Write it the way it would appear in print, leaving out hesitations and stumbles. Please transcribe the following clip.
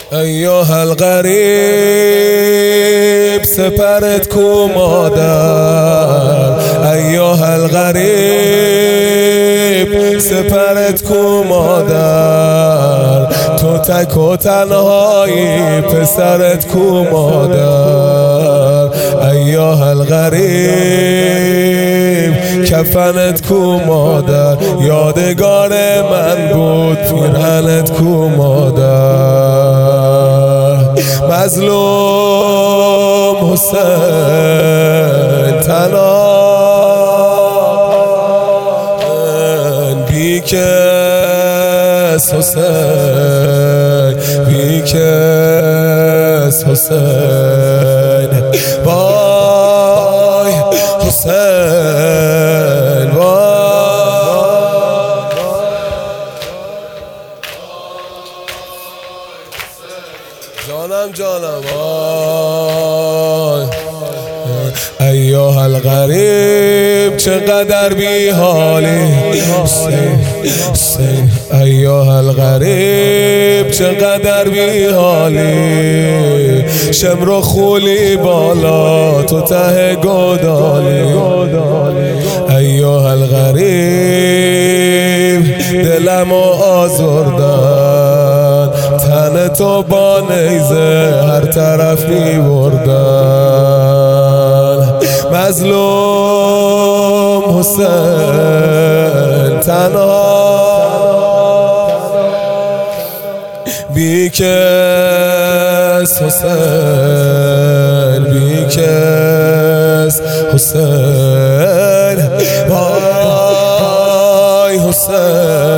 ایها الغریب سپرت کو مادر، ایها الغریب سپرت کو مادر، تو تک و تنهایی پسرت کو مادر، ایها الغریب کفنت کو مادر، یادگار من بود پیرهنت کو مادر، مظلوم حسین تنها بیکس حسین بیکس حسین وای حسین وای جانم وای ایها الغریب چقدر بی حالی حسین ایها الغریب چقدر بی حالی، شمر و خولی بالا تو ته گودالی، ایها الغریب دلمو آزردن، تن تو با نیزه هر طرف می بردن، مظلوم حسین تنها بیکس حسین بیکس حسین وای حسین